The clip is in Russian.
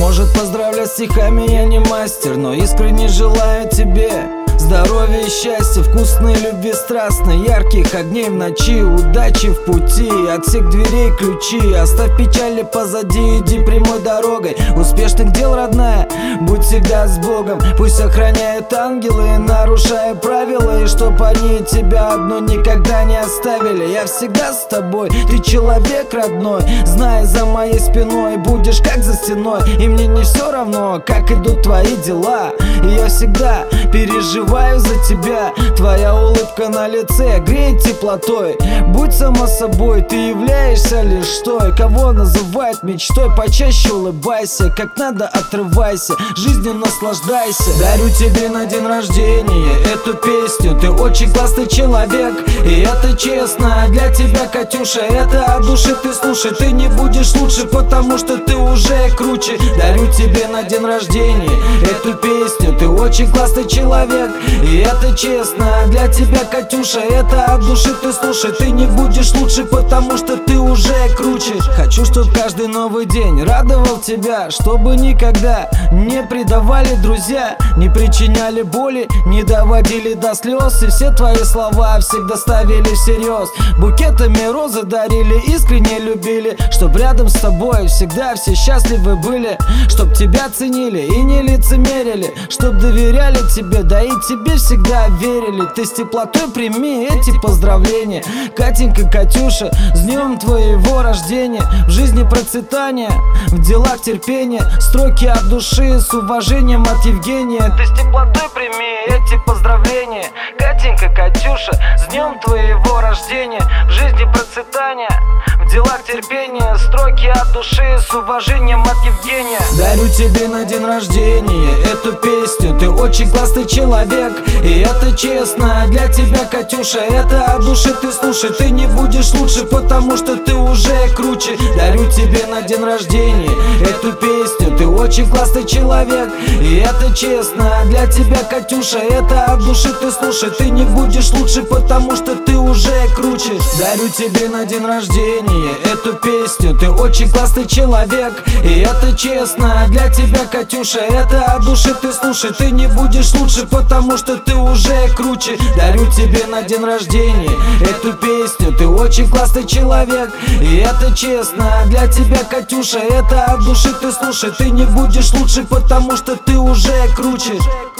Может, поздравлять стихами я не мастер, но искренне желаю тебе здоровья и счастья, вкусной любви страстной, ярких огней в ночи, удачи в пути, от всех дверей ключи. Оставь печали позади, иди прямой дорогой успешных дел, родная, будь всегда с Богом. Пусть охраняют ангелы, нарушая правила, и чтоб они тебя одну никогда не оставили. Я всегда с тобой, ты человек родной, знай, за моей спиной будешь как за стеной. И мне не все равно, как идут твои дела, и я всегда переживаю за тебя. Твоя улыбка на лице греет теплотой. Будь сама собой, ты являешься лишь той, кого называют мечтой. Почаще улыбайся, как надо отрывайся, жизнью наслаждайся. Дарю тебе на день рождения эту песню. Ты очень классный человек, и это честно. Для тебя, Катюша, это от души. Ты слушай, ты не будешь лучше, потому что ты уже круче. Дарю тебе на день рождения эту песню. Ты очень классный человек, и это честно. Для тебя, Катюша, это от души. Ты слушай, ты не будешь лучше, потому что ты уже круче. Хочу, чтоб каждый новый день радовал тебя, чтобы никогда не предавали друзья, не причиняли боли, не доводили до слез. И все твои слова всегда ставили всерьез, букетами розы дарили, искренне любили. Чтоб рядом с тобой всегда все счастливы были, чтоб тебя ценили и не лицемерили, чтоб доверяли тебе, да и тебе всегда верили. Ты с теплотой прими эти поздравления, Катенька, Катюша, с днем твоего рождения. В жизни процветания, в делах терпения, строки от души с уважением от Евгения. Ты с теплотой прими эти поздравления, Катенька, Катюша, с днем твоего рождения. В жизни процветания, в делах терпения, строки от души с уважением от Евгения. Дарю тебе на день рождения эту песню. Ты очень классный человек, и это честно. Для тебя, Катюша, это от души. Ты слушай, ты не будешь лучше, потому что ты уже круче. Дарю тебе на день рождения эту песню. Ты очень классный человек, и это честно. Для тебя, Катюша, это от души. Ты слушай, ты не будешь лучше, потому что ты уже круче. Дарю тебе на день рождения эту песню. Ты очень классный человек, и это честно. Для тебя, Катюша, это от души. Ты слушай, ты не будешь лучше, потому что ты уже круче. Дарю тебе на день рождения эту песню. Ты очень классный человек, и это честно. Для тебя, Катюша, это от души. Ты слушай, ты не будешь лучше, потому что ты уже круче.